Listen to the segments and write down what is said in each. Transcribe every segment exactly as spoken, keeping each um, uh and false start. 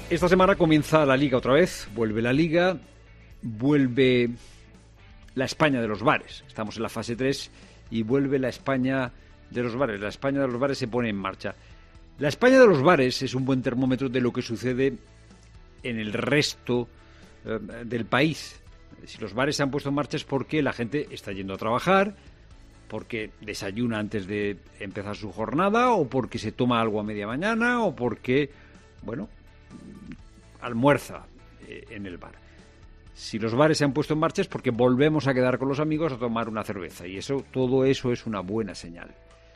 Esta semana comienza la Liga otra vez, vuelve la Liga, vuelve la España de los bares. Estamos en la fase tres y vuelve la España de los bares. La España de los bares se pone en marcha. La España de los bares es un buen termómetro de lo que sucede en el resto eh, del país. Si los bares se han puesto en marcha es porque la gente está yendo a trabajar, porque desayuna antes de empezar su jornada, o porque se toma algo a media mañana, o porque, bueno, almuerza eh, en el bar. Si los bares se han puesto en marcha es porque volvemos a quedar con los amigos a tomar una cerveza, y eso, todo eso es una buena señal.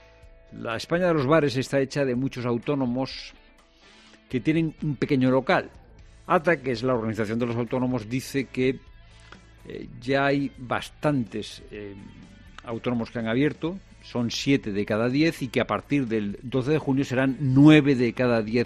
La España de los bares está hecha de muchos autónomos que tienen un pequeño local. A T A, que es la organización de los autónomos, dice que eh, ya hay bastantes eh, autónomos que han abierto, son siete de cada diez, y que a partir del doce de junio serán nueve de cada diez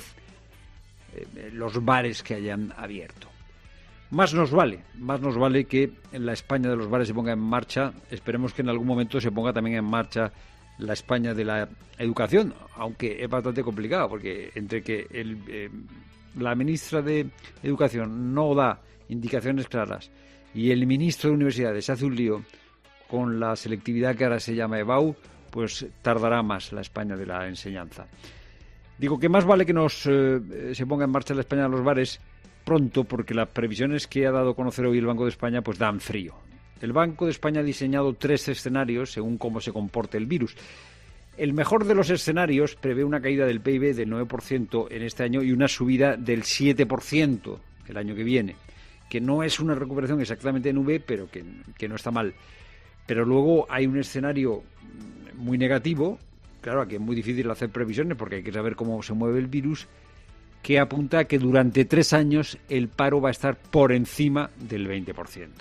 eh, los bares que hayan abierto. Más nos vale, más nos vale que en la España de los bares se ponga en marcha. Esperemos que en algún momento se ponga también en marcha la España de la educación, aunque es bastante complicado, porque entre que el, eh, la ministra de Educación no da indicaciones claras y el ministro de Universidades hace un lío con la selectividad que ahora se llama EBAU, pues tardará más la España de la enseñanza. Digo que más vale que nos eh, se ponga en marcha la España de los bares pronto, porque las previsiones que ha dado a conocer hoy el Banco de España pues dan frío. El Banco de España ha diseñado tres escenarios según cómo se comporte el virus. El mejor de los escenarios prevé una caída del P I B del nueve por ciento en este año y una subida del siete por ciento el año que viene, que no es una recuperación exactamente en V, pero que, que no está mal. Pero luego hay un escenario muy negativo, claro, aquí es muy difícil hacer previsiones porque hay que saber cómo se mueve el virus, que apunta a que durante tres años el paro va a estar por encima del veinte por ciento.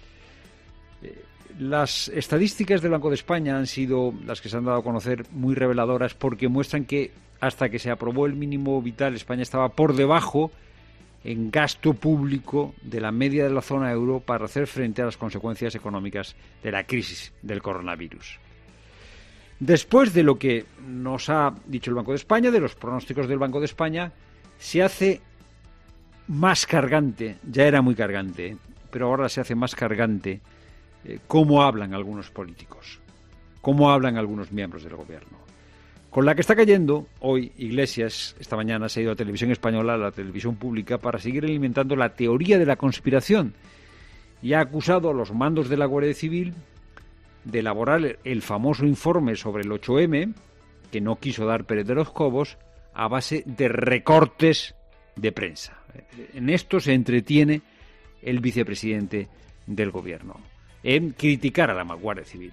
Las estadísticas del Banco de España han sido las que se han dado a conocer muy reveladoras, porque muestran que hasta que se aprobó el mínimo vital España estaba por debajo en gasto público de la media de la zona euro para hacer frente a las consecuencias económicas de la crisis del coronavirus. Después de lo que nos ha dicho el Banco de España, de los pronósticos del Banco de España, se hace más cargante, ya era muy cargante, pero ahora se hace más cargante eh, cómo hablan algunos políticos, cómo hablan algunos miembros del gobierno. Con la que está cayendo, hoy Iglesias, esta mañana, se ha ido a Televisión Española, a la televisión pública, para seguir alimentando la teoría de la conspiración, y ha acusado a los mandos de la Guardia Civil de elaborar el famoso informe sobre el ocho eme, que no quiso dar Pérez de los Cobos, a base de recortes de prensa. En esto se entretiene el vicepresidente del gobierno, en criticar a la Guardia Civil.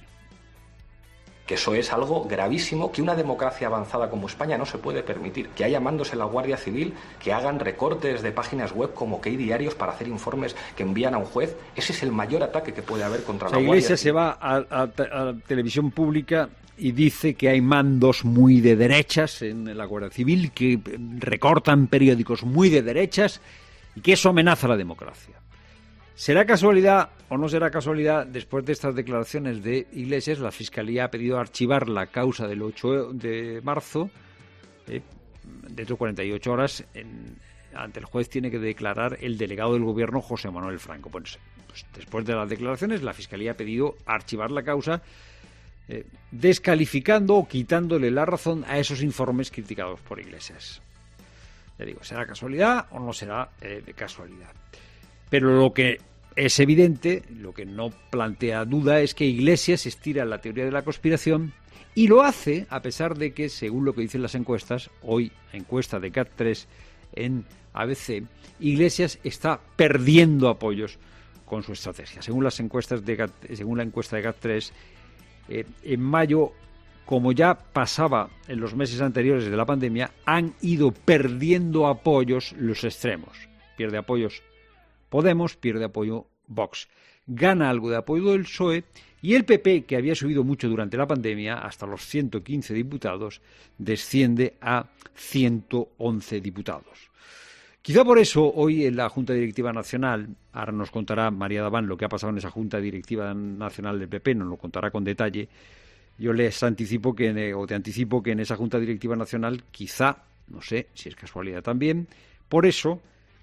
Que eso es algo gravísimo, que una democracia avanzada como España no se puede permitir. Que haya mandos en la Guardia Civil que hagan recortes de páginas web como que hay diarios para hacer informes que envían a un juez. Ese es el mayor ataque que puede haber contra o sea, la Guardia Iglesias Civil. Se va a, a, a televisión pública y dice que hay mandos muy de derechas en la Guardia Civil, que recortan periódicos muy de derechas y que eso amenaza a la democracia. ¿Será casualidad o no será casualidad? Después de estas declaraciones de Iglesias, la Fiscalía ha pedido archivar la causa del ocho de marzo. Eh, dentro de cuarenta y ocho horas, en, ante el juez tiene que declarar el delegado del gobierno, José Manuel Franco. Pues, pues después de las declaraciones, la Fiscalía ha pedido archivar la causa, eh, descalificando o quitándole la razón a esos informes criticados por Iglesias. Ya digo, ¿será casualidad o no será eh, casualidad? Pero lo que es evidente, lo que no plantea duda, es que Iglesias estira la teoría de la conspiración, y lo hace a pesar de que, según lo que dicen las encuestas, hoy encuesta de C A T tres en A B C, Iglesias está perdiendo apoyos con su estrategia. Según las encuestas de C A T, según la encuesta de C A T tres, eh, en mayo, como ya pasaba en los meses anteriores de la pandemia, han ido perdiendo apoyos los extremos. Pierde apoyos Podemos, pierde apoyo Vox. Gana algo de apoyo del P S O E, y el P P, que había subido mucho durante la pandemia, hasta los ciento quince diputados, desciende a ciento once diputados. Quizá por eso hoy en la Junta Directiva Nacional, ahora nos contará María Daván lo que ha pasado en esa Junta Directiva Nacional del P P, nos lo contará con detalle. Yo les anticipo que, o te anticipo que en esa Junta Directiva Nacional, quizá, no sé si es casualidad también, por eso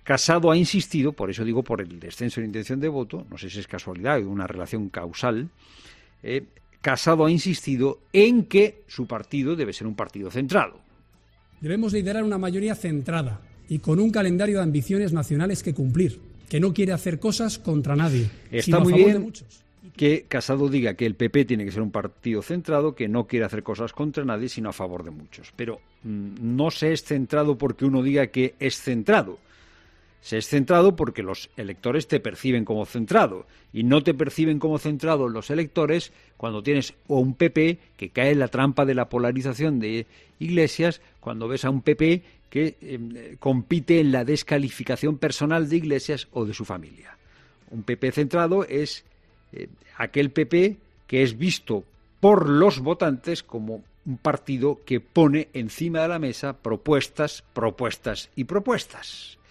Casado ha insistido, por eso digo por el descenso de intención de voto, no sé si es casualidad o una relación causal, eh, Casado ha insistido en que su partido debe ser un partido centrado. Debemos liderar una mayoría centrada y con un calendario de ambiciones nacionales que cumplir, que no quiere hacer cosas contra nadie, Está sino muy a favor bien de muchos. Que Casado diga que el P P tiene que ser un partido centrado, que no quiere hacer cosas contra nadie, sino a favor de muchos. Pero mmm, no se es centrado porque uno diga que es centrado. Se es centrado porque los electores te perciben como centrado, y no te perciben como centrado los electores cuando tienes o un P P que cae en la trampa de la polarización de Iglesias, cuando ves a un P P que eh, compite en la descalificación personal de Iglesias o de su familia. Un P P centrado es eh, aquel P P que es visto por los votantes como un partido que pone encima de la mesa propuestas, propuestas y propuestas.